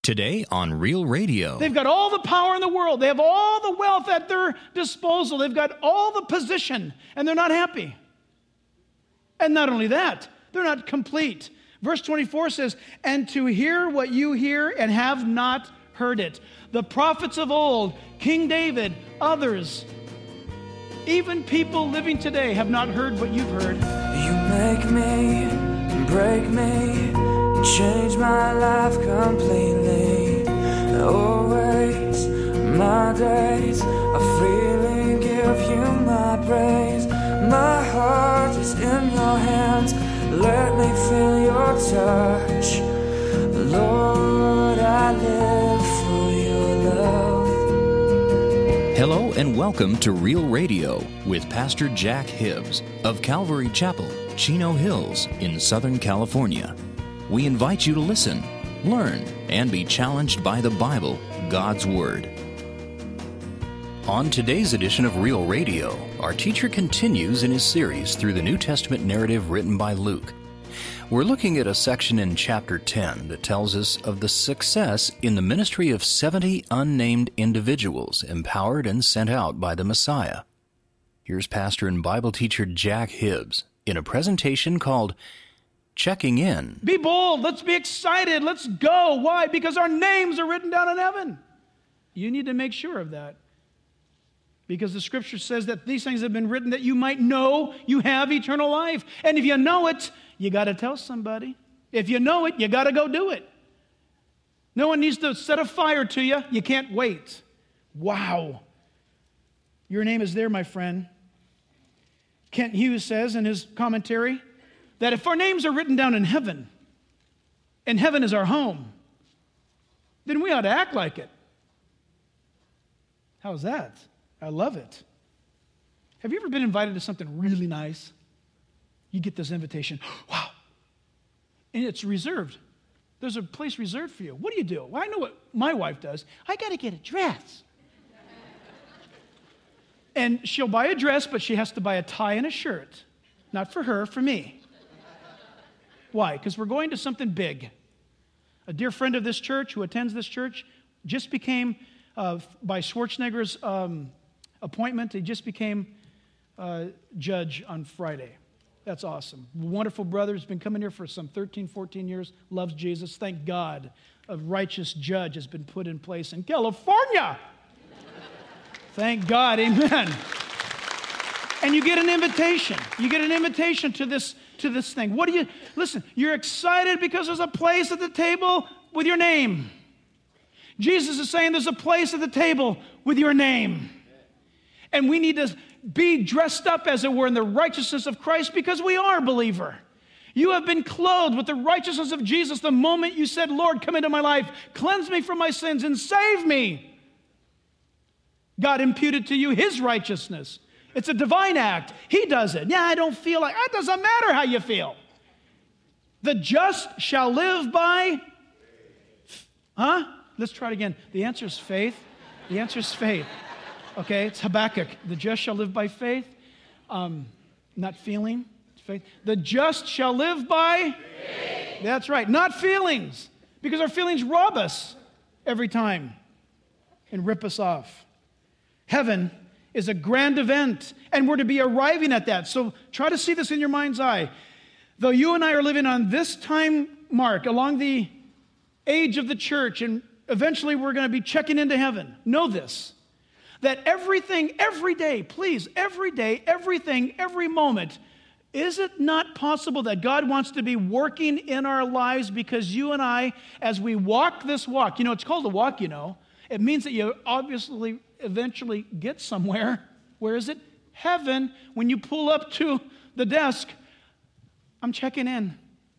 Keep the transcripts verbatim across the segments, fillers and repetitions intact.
Today on Real Radio. They've got all the power in the world. They have all the wealth at their disposal. They've got all the position, and they're not happy. And not only that, they're not complete. Verse twenty-four says, "And to hear what you hear and have not heard it." The prophets of old, King David, others, even people living today have not heard what you've heard. You make me, break me, change my life completely. Always, my days, I freely give you my praise. My heart is in your hands, let me feel your touch. Lord, I live for your love. Hello and welcome to Real Radio with Pastor Jack Hibbs of Calvary Chapel, Chino Hills in Southern California. We invite you to listen, learn, and be challenged by the Bible, God's Word. On today's edition of Real Radio, our teacher continues in his series through the New Testament narrative written by Luke. We're looking at a section in chapter ten that tells us of the success in the ministry of seventy unnamed individuals empowered and sent out by the Messiah. Here's pastor and Bible teacher Jack Hibbs in a presentation called Checking In. Be bold. Let's be excited. Let's go. Why? Because our names are written down in heaven. You need to make sure of that. Because the Scripture says that these things have been written that you might know you have eternal life. And if you know it, you got to tell somebody. If you know it, you got to go do it. No one needs to set a fire to you. You can't wait. Wow. Your name is there, my friend. Kent Hughes says in his commentary that if our names are written down in heaven, and heaven is our home, then we ought to act like it. How's that? I love it. Have you ever been invited to something really nice? You get this invitation, wow, and it's reserved. There's a place reserved for you. What do you do? Well, I know what my wife does. I got to get a dress. And she'll buy a dress, but she has to buy a tie and a shirt. Not for her, for me. Why? Because we're going to something big. A dear friend of this church who attends this church just became, uh, by Schwarzenegger's um, appointment, he just became uh, judge on Friday. That's awesome. Wonderful brother. Has been coming here for some thirteen, fourteen years, loves Jesus. Thank God a righteous judge has been put in place in California. Thank God, amen. And you get an invitation. You get an invitation to this, to this thing. What do you, listen, you're excited because there's a place at the table with your name. Jesus is saying there's a place at the table with your name. And we need to be dressed up, as it were, in the righteousness of Christ because we are a believer. You have been clothed with the righteousness of Jesus the moment you said, Lord, come into my life, cleanse me from my sins, and save me. God imputed to you his righteousness. It's a divine act. He does it. Yeah, I don't feel like, it doesn't matter how you feel. The just shall live by, huh? Let's try it again. The answer is faith. The answer is faith. Okay, it's Habakkuk. The just shall live by faith. Um, not feeling, faith. The just shall live by faith. That's right, not feelings. Because our feelings rob us every time and rip us off. Heaven is a grand event, and we're to be arriving at that. So try to see this in your mind's eye. Though you and I are living on this time mark along the age of the church, and eventually we're going to be checking into heaven, know this, that everything, every day, please, every day, everything, every moment, is it not possible that God wants to be working in our lives because you and I, as we walk this walk, you know, it's called a walk, you know. It means that you obviously eventually get somewhere. Where is it? Heaven. When you pull up to the desk, I'm checking in.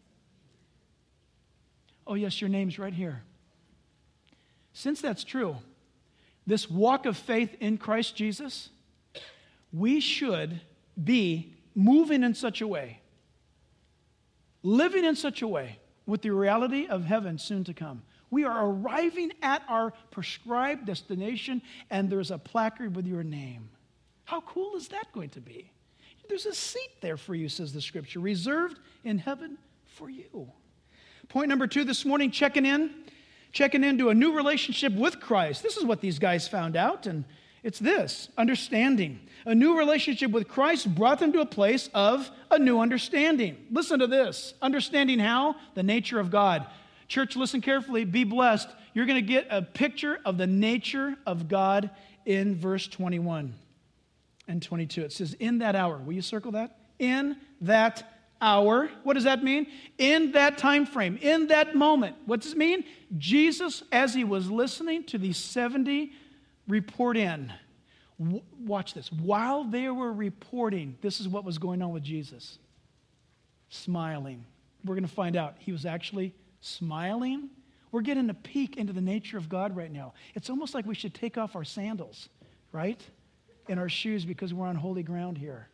Oh, yes, your name's right here. Since that's true, this walk of faith in Christ Jesus, we should be moving in such a way, living in such a way with the reality of heaven soon to come. We are arriving at our prescribed destination, and there's a placard with your name. How cool is that going to be? There's a seat there for you, says the Scripture, reserved in heaven for you. Point number two this morning, checking in. checking into a new relationship with Christ. This is what these guys found out, and it's this, understanding. A new relationship with Christ brought them to a place of a new understanding. Listen to this. Understanding how? The nature of God. Church, listen carefully. Be blessed. You're going to get a picture of the nature of God in verse twenty-one and twenty-two. It says, in that hour. Will you circle that? In that hour. What does that mean? In that time frame, in that moment. What does it mean? Jesus, as he was listening to these seventy report in, w- watch this. While they were reporting, this is what was going on with Jesus. Smiling. We're going to find out. He was actually smiling. We're getting a peek into the nature of God right now. It's almost like we should take off our sandals, right? And our shoes, because we're on holy ground here.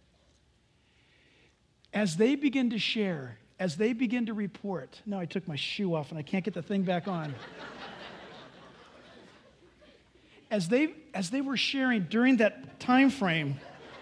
As they begin to share, as they begin to report, now I took my shoe off and I can't get the thing back on. As they, as they were sharing during that time frame,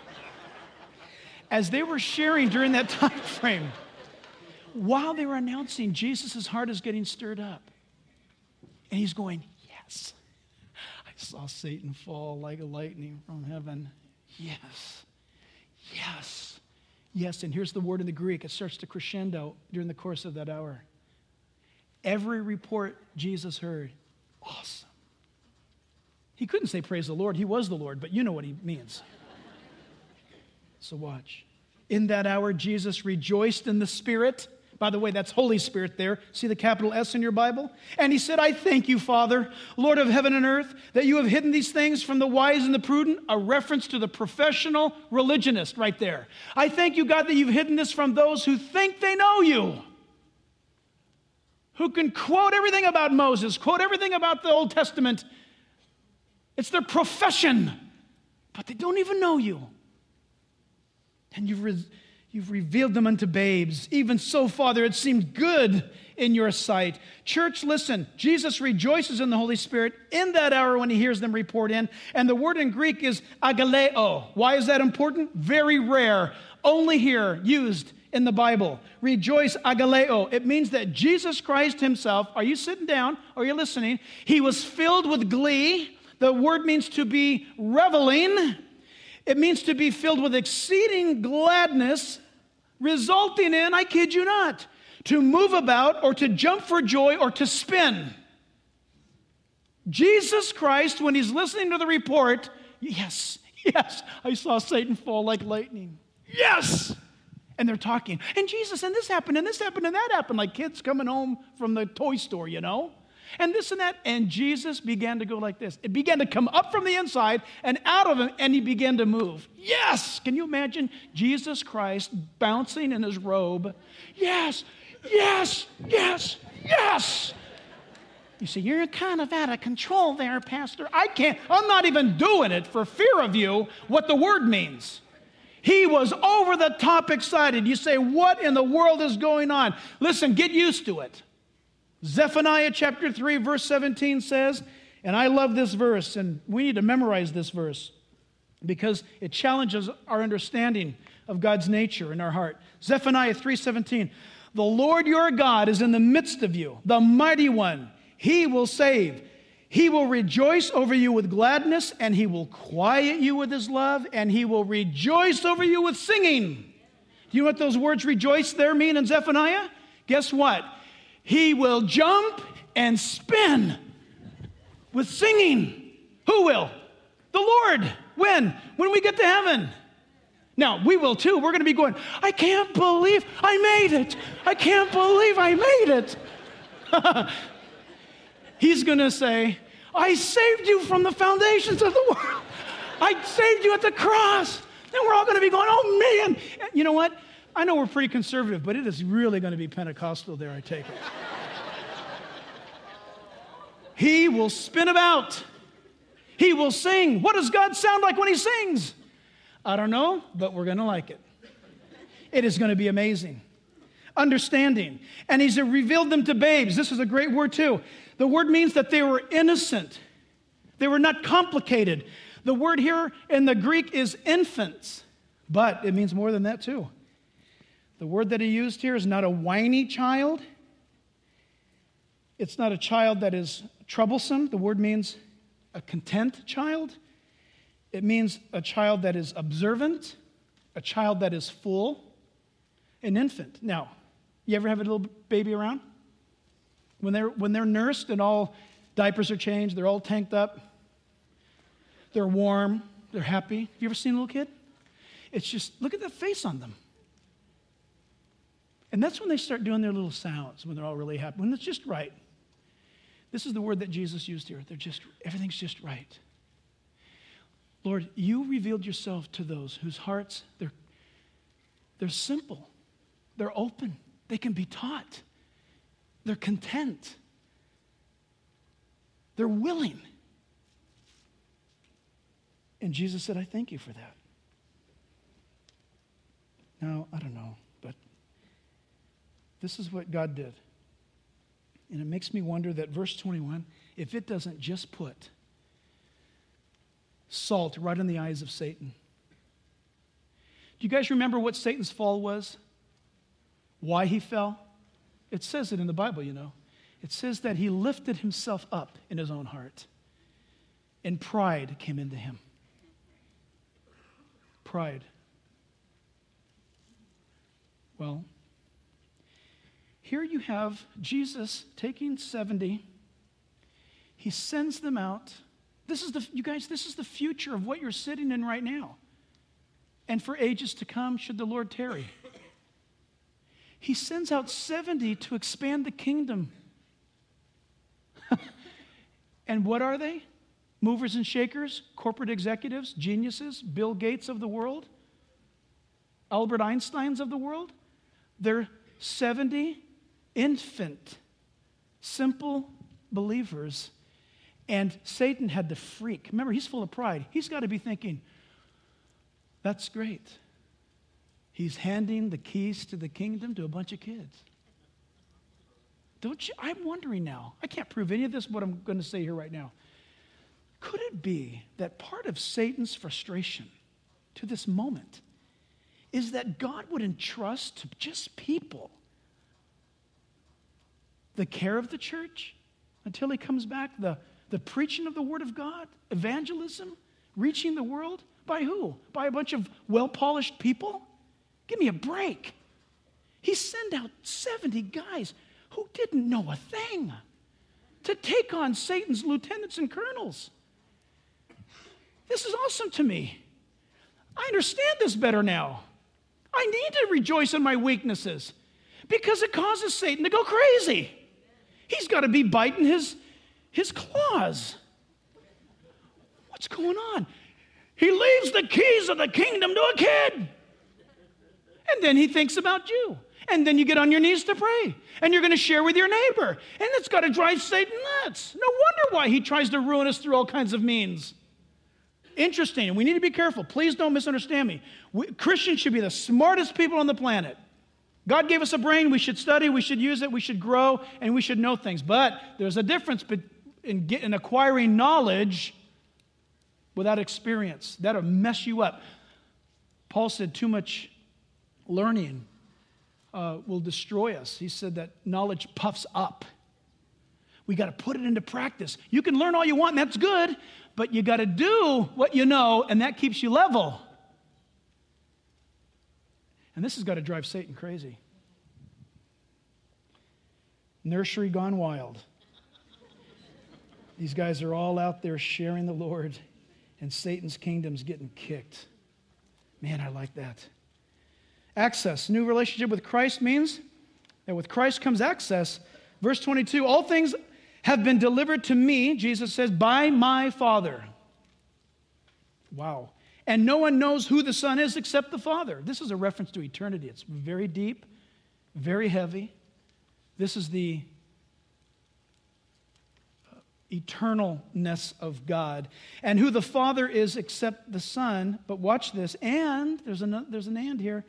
as they were sharing during that time frame, while they were announcing, Jesus' heart is getting stirred up. And he's going, yes, I saw Satan fall like a lightning from heaven. Yes, yes, yes. And here's the word in the Greek. It starts to crescendo during the course of that hour. Every report Jesus heard, awesome. He couldn't say praise the Lord. He was the Lord, but you know what he means. So watch. In that hour, Jesus rejoiced in the Spirit. By the way, that's Holy Spirit there. See the capital S in your Bible? And he said, I thank you, Father, Lord of heaven and earth, that you have hidden these things from the wise and the prudent, a reference to the professional religionist right there. I thank you, God, that you've hidden this from those who think they know you, who can quote everything about Moses, quote everything about the Old Testament. It's their profession, but they don't even know you. And you've, re- you've revealed them unto babes. Even so, Father, it seemed good in your sight. Church, listen, Jesus rejoices in the Holy Spirit in that hour when he hears them report in. And the word in Greek is agaleo. Why is that important? Very rare. Only here used in the Bible. Rejoice agaleo. It means that Jesus Christ himself, are you sitting down? Or are you listening? He was filled with glee. The word means to be reveling. It means to be filled with exceeding gladness, resulting in, I kid you not, to move about or to jump for joy or to spin. Jesus Christ, when he's listening to the report, yes, yes, I saw Satan fall like lightning. Yes! And they're talking, and Jesus, and this happened, and this happened, and that happened, like kids coming home from the toy store, you know? And this and that, and Jesus began to go like this. It began to come up from the inside and out of him, and he began to move. Yes! Can you imagine Jesus Christ bouncing in his robe? Yes, yes, yes, yes! You say, you're kind of out of control there, Pastor. I can't, I'm not even doing it for fear of you, what the word means. He was over the top excited. You say, what in the world is going on? Listen, get used to it. Zephaniah chapter three, verse seventeen says, and I love this verse, and we need to memorize this verse because it challenges our understanding of God's nature in our heart. Zephaniah three seventeen, the Lord your God is in the midst of you, the mighty one. He will save. He will rejoice over you with gladness, and he will quiet you with his love, and he will rejoice over you with singing. Do you know what those words rejoice there mean in Zephaniah? Guess what? He will jump and spin with singing. Who will? The Lord. When? When we get to heaven. Now, we will too. We're going to be going, I can't believe I made it. I can't believe I made it. He's going to say, I saved you from the foundations of the world. I saved you at the cross. Then we're all going to be going, oh man. You know what? I know we're pretty conservative, but it is really going to be Pentecostal there, I take it. He will spin about. He will sing. What does God sound like when he sings? I don't know, but we're going to like it. It is going to be amazing. Understanding. And he's revealed them to babes. This is a great word too. The word means that they were innocent. They were not complicated. The word here in the Greek is infants, but it means more than that too. The word that he used here is not a whiny child. It's not a child that is troublesome. The word means a content child. It means a child that is observant, a child that is full, an infant. Now, you ever have a little baby around? When they're, when they're nursed and all diapers are changed, they're all tanked up, they're warm, they're happy. Have you ever seen a little kid? It's just, look at the face on them. And that's when they start doing their little sounds, when they're all really happy, when it's just right. This is the word that Jesus used here. They're just, everything's just right. Lord, you revealed yourself to those whose hearts, they're, they're simple. They're open. They can be taught. They're content. They're willing. And Jesus said, I thank you for that. Now, I don't know, but this is what God did. And it makes me wonder that verse twenty-one, if it doesn't just put salt right in the eyes of Satan. Do you guys remember what Satan's fall was? Why he fell? It says it in the Bible, you know. It says that he lifted himself up in his own heart, and pride came into him. Pride. Well, here you have Jesus taking seventy. He sends them out. This is the, you guys, this is the future of what you're sitting in right now. And for ages to come, should the Lord tarry. He sends out seventy to expand the kingdom. And what are they? Movers and shakers, corporate executives, geniuses, Bill Gates of the world, Albert Einsteins of the world. They're seventy infant, simple believers. And Satan had to freak. Remember, he's full of pride. He's got to be thinking, that's great. He's handing the keys to the kingdom to a bunch of kids. Don't you? I'm wondering now. I can't prove any of this, what I'm going to say here right now. Could it be that part of Satan's frustration to this moment is that God would entrust to just people the care of the church until he comes back, the, the preaching of the word of God, evangelism, reaching the world? By who? By a bunch of well-polished people? Give me a break. He sent out seventy guys who didn't know a thing to take on Satan's lieutenants and colonels. This is awesome to me. I understand this better now. I need to rejoice in my weaknesses because it causes Satan to go crazy. He's got to be biting his, his claws. What's going on? He leaves the keys of the kingdom to a kid. And then he thinks about you. And then you get on your knees to pray. And you're going to share with your neighbor. And it's got to drive Satan nuts. No wonder why he tries to ruin us through all kinds of means. Interesting, and we need to be careful. Please don't misunderstand me. We, Christians should be the smartest people on the planet. God gave us a brain. We should study. We should use it. We should grow. And we should know things. But there's a difference in, get, in acquiring knowledge without experience. That'll mess you up. Paul said too much learning uh, will destroy us. He said that knowledge puffs up. We got to put it into practice. You can learn all you want, and that's good. But you got to do what you know, and that keeps you level. And this has got to drive Satan crazy. Nursery gone wild. These guys are all out there sharing the Lord, and Satan's kingdom's getting kicked. Man, I like that. Access. New relationship with Christ means that with Christ comes access. Verse twenty-two, all things have been delivered to me, Jesus says, by my Father. Wow. And no one knows who the Son is except the Father. This is a reference to eternity. It's very deep, very heavy. This is the eternalness of God. And who the Father is except the Son. But watch this. And, there's an, there's an and here.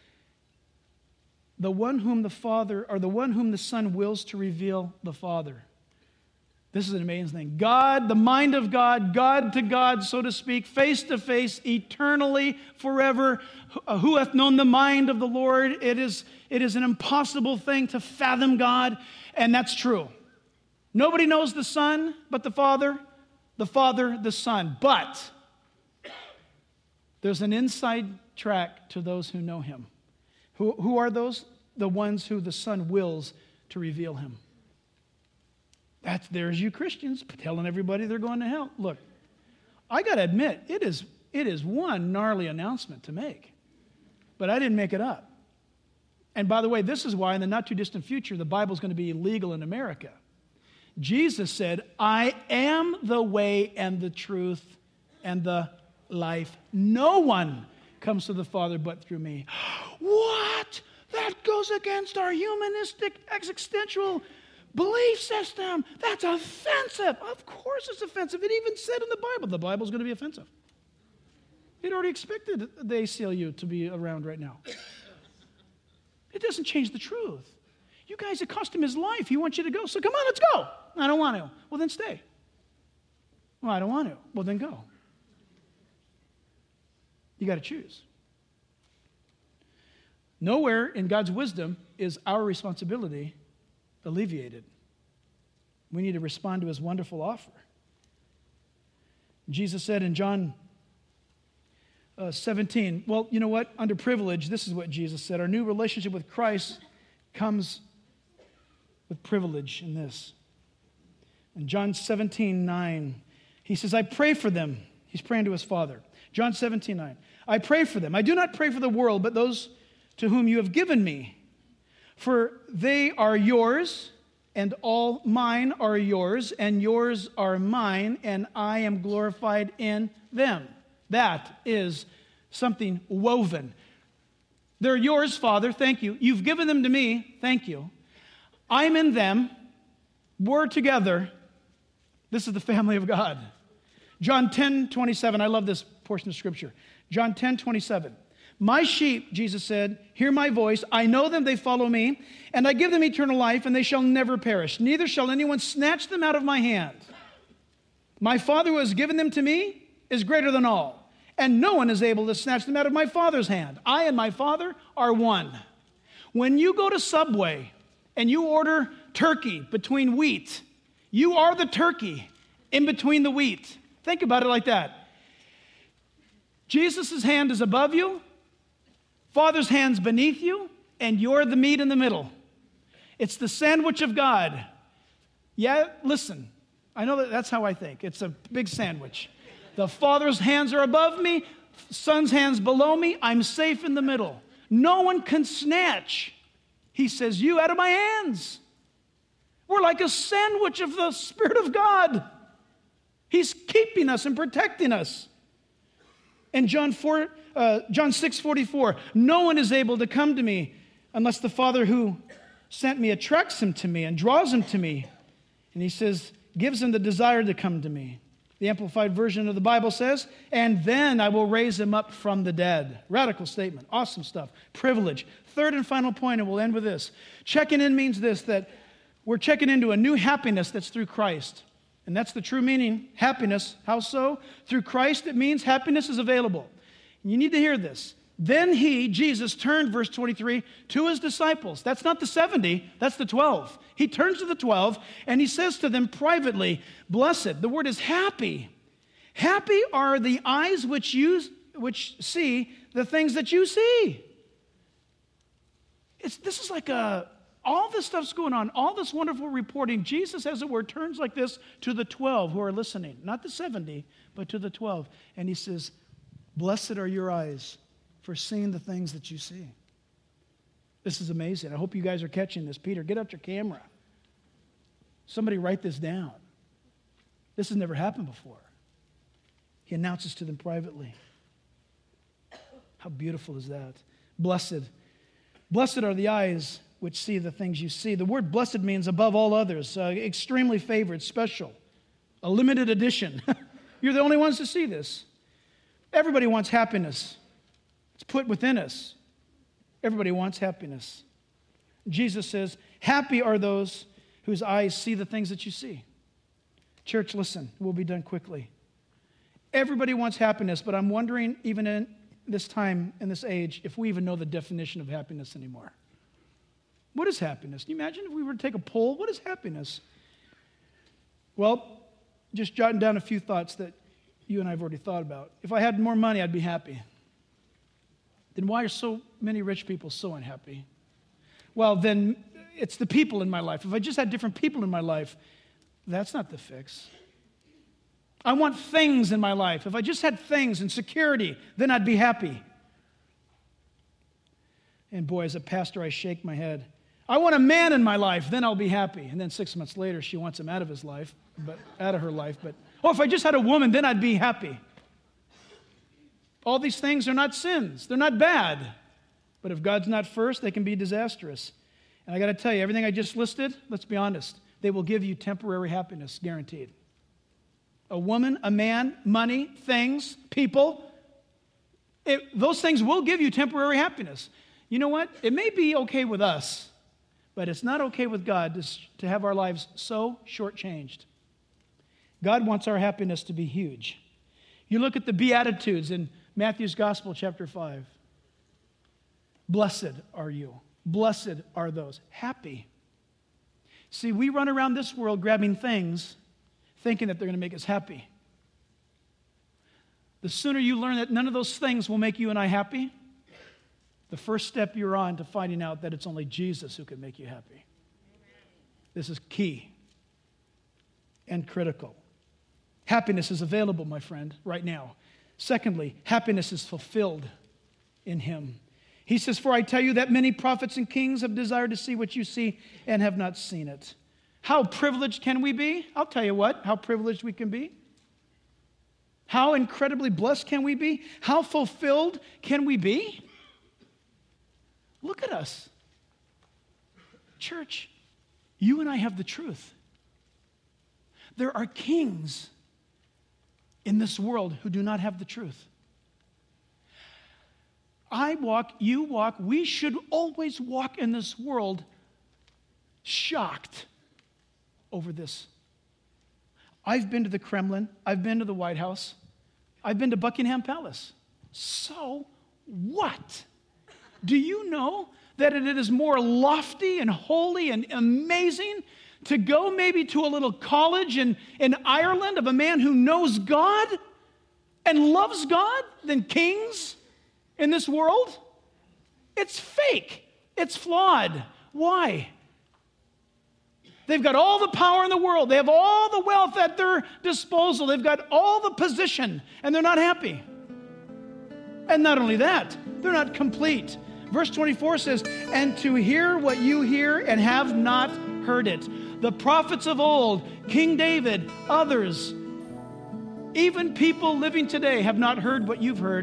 The one whom the Father, or the one whom the Son wills to reveal the Father. This is an amazing thing. God, the mind of God, God to God, so to speak, face to face, eternally, forever. Who hath known the mind of the Lord? It is, it is an impossible thing to fathom God, and that's true. Nobody knows the Son but the Father, the Father, the Son. But there's an inside track to those who know him. Who, who are those? The ones who the Son wills to reveal him. That's, there's you Christians telling everybody they're going to hell. Look, I got to admit, it is, it is one gnarly announcement to make. But I didn't make it up. And by the way, this is why in the not too distant future, the Bible's going to be illegal in America. Jesus said, I am the way and the truth and the life. No one comes to the Father but through me. What? That goes against our humanistic existential belief system. That's offensive. Of course it's offensive. It even said in the Bible, the Bible's going to be offensive. It already expected the A C L U to be around right now. It doesn't change the truth. You guys, it cost him his life. He wants you to go. So come on, let's go. I don't want to. Well, then stay. Well, I don't want to. Well, then go. You got to choose. Nowhere in God's wisdom is our responsibility alleviated. We need to respond to his wonderful offer. Jesus said in John uh, seventeen, well, you know what? Under privilege, this is what Jesus said. Our new relationship with Christ comes with privilege in this. In John seventeen nine, he says, I pray for them. He's praying to his Father. John seventeen nine, I pray for them. I do not pray for the world, but those to whom you have given me. For they are yours, and all mine are yours, and yours are mine, and I am glorified in them. That is something woven. They're yours, Father, thank you. You've given them to me, thank you. I'm in them. We're together. This is the family of God. John ten twenty-seven, I love this portion of Scripture. John ten twenty-seven. My sheep, Jesus said, hear my voice. I know them, they follow me, and I give them eternal life, and they shall never perish. Neither shall anyone snatch them out of my hand. My Father who has given them to me is greater than all, and no one is able to snatch them out of my Father's hand. I and my Father are one. When you go to Subway and you order turkey between wheat, you are the turkey in between the wheat. Think about it like that. Jesus' hand is above you, Father's hand's beneath you, and you're the meat in the middle. It's the sandwich of God. Yeah, listen, I know that that's how I think. It's a big sandwich. The Father's hands are above me, Son's hands below me. I'm safe in the middle. No one can snatch, he says, you out of my hands. We're like a sandwich of the Spirit of God. He's keeping us and protecting us. And John four, uh, John six forty-four, no one is able to come to me unless the Father who sent me attracts him to me and draws him to me. And he says, gives him the desire to come to me. The Amplified Version of the Bible says, and then I will raise him up from the dead. Radical statement. Awesome stuff. Privilege. Third and final point, and we'll end with this. Checking in means this, that we're checking into a new happiness that's through Christ. And that's the true meaning, happiness. How so? Through Christ, it means happiness is available. And you need to hear this. Then he, Jesus, turned, verse twenty-three, to his disciples. That's not the seventy, that's the twelve. He turns to the twelve, and he says to them privately, blessed. The word is happy. Happy are the eyes which you which see the things that you see. It's, this is like a, all this stuff's going on, all this wonderful reporting. Jesus, as it were, turns like this to the twelve who are listening. Not the seventy, but to the twelve. And he says, blessed are your eyes for seeing the things that you see. This is amazing. I hope you guys are catching this. Peter, get out your camera. Somebody write this down. This has never happened before. He announces to them privately. How beautiful is that? Blessed. Blessed are the eyes which see the things you see. The word blessed means above all others, uh, extremely favored, special, a limited edition. You're the only ones to see this. Everybody wants happiness. It's put within us. Everybody wants happiness. Jesus says, happy are those whose eyes see the things that you see. Church, listen, we'll be done quickly. Everybody wants happiness, but I'm wondering, even in this time, in this age, if we even know the definition of happiness anymore. What is happiness? Can you imagine if we were to take a poll? What is happiness? Well, just jotting down a few thoughts that you and I have already thought about. If I had more money, I'd be happy. Then why are so many rich people so unhappy? Well, then it's the people in my life. If I just had different people in my life, that's not the fix. I want things in my life. If I just had things and security, then I'd be happy. And boy, as a pastor, I shake my head. I want a man in my life, then I'll be happy. And then six months later, she wants him out of his life, but out of her life. But oh, if I just had a woman, then I'd be happy. All these things are not sins. They're not bad. But if God's not first, they can be disastrous. And I got to tell you, everything I just listed, let's be honest, they will give you temporary happiness, guaranteed. A woman, a man, money, things, people, it, those things will give you temporary happiness. You know what? It may be okay with us, but it's not okay with God to, to have our lives so shortchanged. God wants our happiness to be huge. You look at the Beatitudes in Matthew's Gospel, chapter five. Blessed are you. Blessed are those. Happy. See, we run around this world grabbing things, thinking that they're going to make us happy. The sooner you learn that none of those things will make you and I happy, the first step you're on to finding out that it's only Jesus who can make you happy. This is key and critical. Happiness is available, my friend, right now. Secondly, happiness is fulfilled in Him. He says, for I tell you that many prophets and kings have desired to see what you see and have not seen it. How privileged can we be? I'll tell you what, how privileged we can be. How incredibly blessed can we be? How fulfilled can we be? Look at us. Church, you and I have the truth. There are kings in this world who do not have the truth. I walk, you walk, we should always walk in this world shocked over this. I've been to the Kremlin. I've been to the White House. I've been to Buckingham Palace. So what? Do you know that it is more lofty and holy and amazing to go maybe to a little college in, in Ireland of a man who knows God and loves God than kings in this world? It's fake. It's flawed. Why? They've got all the power in the world. They have all the wealth at their disposal. They've got all the position, and they're not happy. And not only that, they're not complete. Verse twenty-four says, and to hear what you hear and have not heard it. The prophets of old, King David, others, even people living today have not heard what you've heard.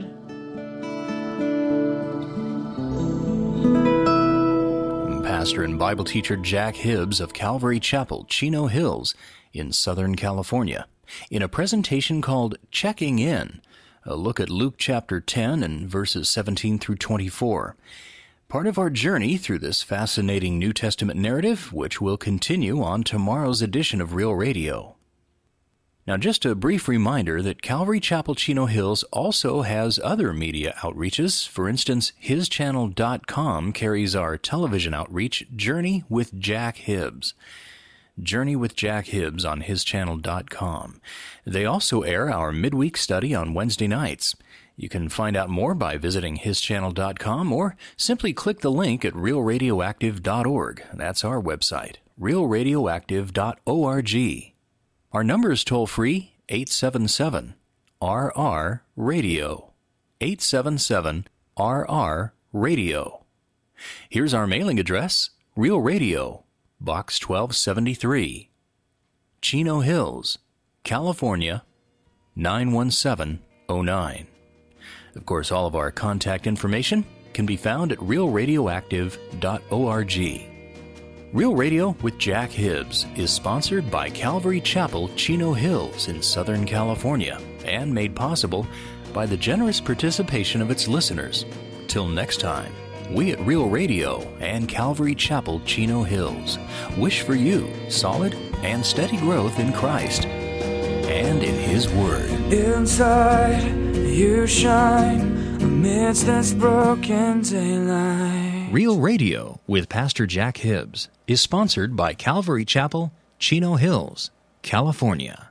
Pastor and Bible teacher Jack Hibbs of Calvary Chapel, Chino Hills in Southern California, in a presentation called Checking In, a look at Luke chapter ten and verses seventeen through twenty-four. Part of our journey through this fascinating New Testament narrative, which will continue on tomorrow's edition of Real Radio. Now, just a brief reminder that Calvary Chapel Chino Hills also has other media outreaches. For instance, his channel dot com carries our television outreach, Journey with Jack Hibbs. Journey with Jack Hibbs on his channel dot com. They also air our midweek study on Wednesday nights. You can find out more by visiting his channel dot com or simply click the link at real radioactive dot org. That's our website, real radioactive dot org. Our number is toll-free, eight seven seven R R radio, eight seven seven R R radio. Here's our mailing address, Real Radio, Box twelve seventy-three, Chino Hills, California, nine one seven oh nine. Of course, all of our contact information can be found at real radioactive dot org. Real Radio with Jack Hibbs is sponsored by Calvary Chapel, Chino Hills in Southern California and made possible by the generous participation of its listeners. Till next time, we at Real Radio and Calvary Chapel, Chino Hills wish for you solid and steady growth in Christ and in His Word. Inside you shine amidst this broken daylight. Real Radio with Pastor Jack Hibbs is sponsored by Calvary Chapel, Chino Hills, California.